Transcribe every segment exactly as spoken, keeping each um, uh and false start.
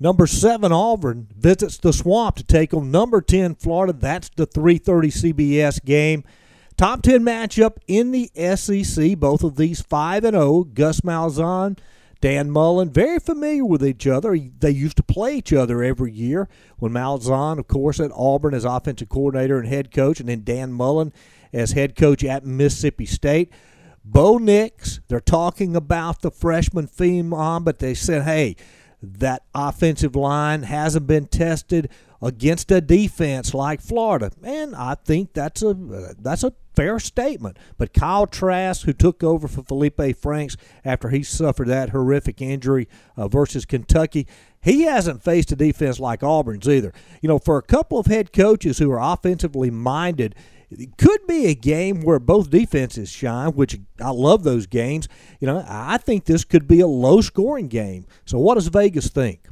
Number seven, Auburn, visits the Swamp to take on number ten, Florida. That's the three thirty C B S game. Top ten matchup in the S E C. Both of these five and oh. Gus Malzahn, Dan Mullen, very familiar with each other. They used to play each other every year. When Malzahn, of course, at Auburn as offensive coordinator and head coach, and then Dan Mullen as head coach at Mississippi State. Bo Nix, they're talking about the freshman phenom, but they said, hey, that offensive line hasn't been tested against a defense like Florida. And I think that's a uh, that's a fair statement. But Kyle Trask, who took over for Felipe Franks after he suffered that horrific injury uh, versus Kentucky, he hasn't faced a defense like Auburn's either. You know, for a couple of head coaches who are offensively minded, it could be a game where both defenses shine, which I love those games. You know, I think this could be a low-scoring game. So what does Vegas think?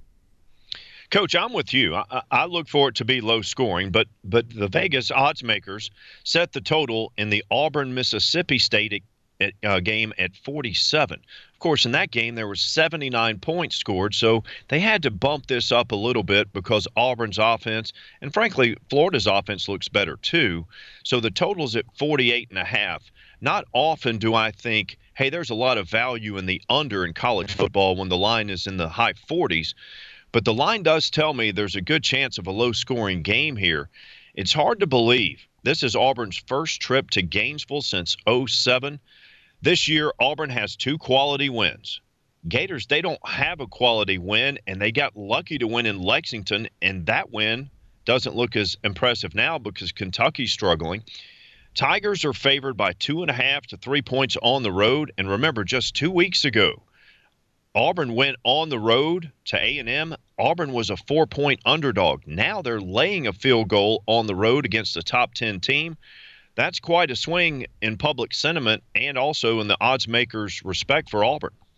Coach, I'm with you. I, I look for it to be low-scoring, but but the Vegas odds makers set the total in the Auburn-Mississippi State uh, game at forty-seven. Of course, in that game, there were seventy-nine points scored, so they had to bump this up a little bit because Auburn's offense, and frankly, Florida's offense looks better too. So the total's at forty-eight and a half. Not often do I think, hey, there's a lot of value in the under in college football when the line is in the high forties. But the line does tell me there's a good chance of a low-scoring game here. It's hard to believe. This is Auburn's first trip to Gainesville since oh seven. This year, Auburn has two quality wins. Gators, they don't have a quality win, and they got lucky to win in Lexington, and that win doesn't look as impressive now because Kentucky's struggling. Tigers are favored by two and a half to three points on the road, and remember, just two weeks ago, Auburn went on the road to A and M. Auburn was a four-point underdog. Now they're laying a field goal on the road against a top ten team. That's quite a swing in public sentiment and also in the odds makers' respect for Auburn.